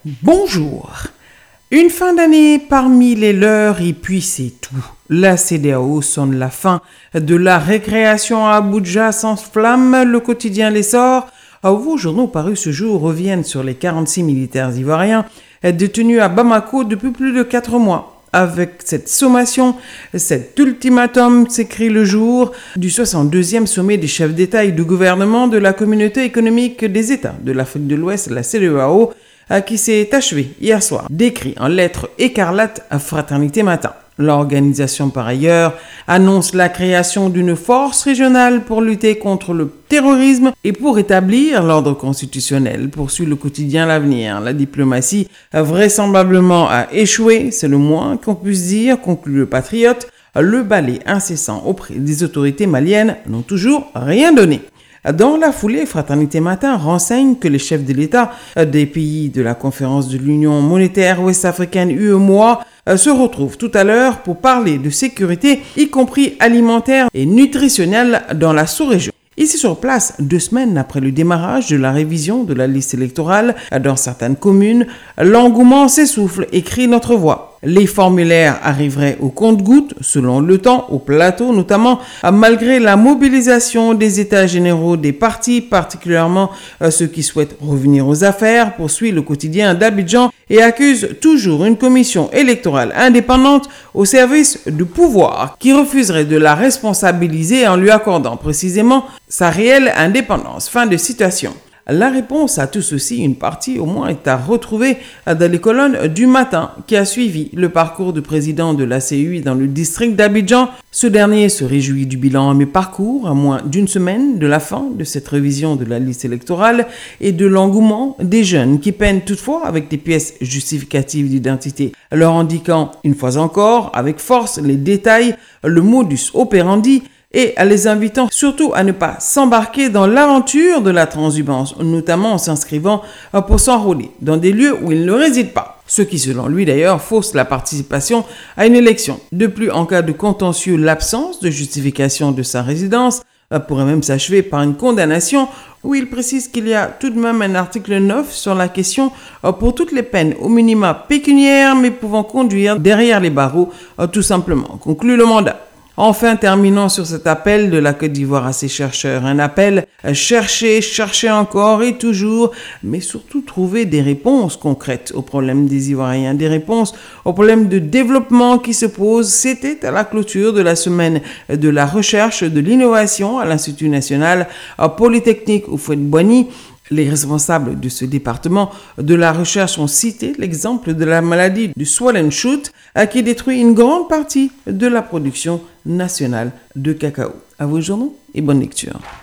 Bonjour. Une fin d'année parmi les leurs et puis c'est tout. La CEDEAO sonne la fin de la récréation à Abuja s'enflamme, le quotidien l'essor. Vos journaux parus ce jour reviennent sur les 46 militaires ivoiriens détenus à Bamako depuis plus de 4 mois. Avec cette sommation, cet ultimatum s'écrit le jour du 62e sommet des chefs d'État et de gouvernement de la Communauté économique des États de l'Afrique de l'Ouest, la CEDEAO, qui s'est achevé hier soir, décrit en lettres écarlates à Fraternité Matin. L'organisation, par ailleurs, annonce la création d'une force régionale pour lutter contre le terrorisme et pour établir l'ordre constitutionnel, poursuit le quotidien L'Avenir. La diplomatie vraisemblablement a échoué, c'est le moins qu'on puisse dire, conclut le Patriote. Le balai incessant auprès des autorités maliennes n'ont toujours rien donné. Dans la foulée, Fraternité Matin renseigne que les chefs de l'État des pays de la conférence de l'Union monétaire ouest-africaine UEMOA se retrouvent tout à l'heure pour parler de sécurité, y compris alimentaire et nutritionnelle dans la sous-région. Ici sur place, 2 semaines après le démarrage de la révision de la liste électorale dans certaines communes, l'engouement s'essouffle, écrit Notre Voix. Les formulaires arriveraient au compte-gouttes, selon Le Temps, au plateau notamment, malgré la mobilisation des états généraux des partis, particulièrement ceux qui souhaitent revenir aux affaires, poursuit le quotidien d'Abidjan et accuse toujours une commission électorale indépendante au service du pouvoir qui refuserait de la responsabiliser en lui accordant précisément sa réelle indépendance. Fin de citation. La réponse à tout ceci, une partie au moins, est à retrouver dans les colonnes du Matin qui a suivi le parcours du président de la CEI dans le district d'Abidjan. Ce dernier se réjouit du bilan à mi-parcours, à moins d'une semaine de la fin de cette révision de la liste électorale et de l'engouement des jeunes qui peinent toutefois avec des pièces justificatives d'identité, leur indiquant une fois encore avec force les détails, le modus operandi, et à les invitant surtout à ne pas s'embarquer dans l'aventure de la transhumance, notamment en s'inscrivant pour s'enrôler dans des lieux où ils ne résident pas. Ce qui, selon lui d'ailleurs, fausse la participation à une élection. De plus, en cas de contentieux, l'absence de justification de sa résidence pourrait même s'achever par une condamnation, où il précise qu'il y a tout de même un article 9 sur la question pour toutes les peines au minima pécuniaires, mais pouvant conduire derrière les barreaux, tout simplement, conclut le mandat. Enfin, terminons sur cet appel de la Côte d'Ivoire à ses chercheurs. Un appel à chercher encore et toujours, mais surtout trouver des réponses concrètes aux problèmes des Ivoiriens, des réponses aux problèmes de développement qui se posent. C'était à la clôture de la semaine de la recherche de l'innovation à l'Institut national polytechnique Houphouët-Boigny. Les responsables de ce département de la recherche ont cité l'exemple de la maladie du swollen shoot qui détruit une grande partie de la production nationale de cacao. À vos journaux et bonne lecture.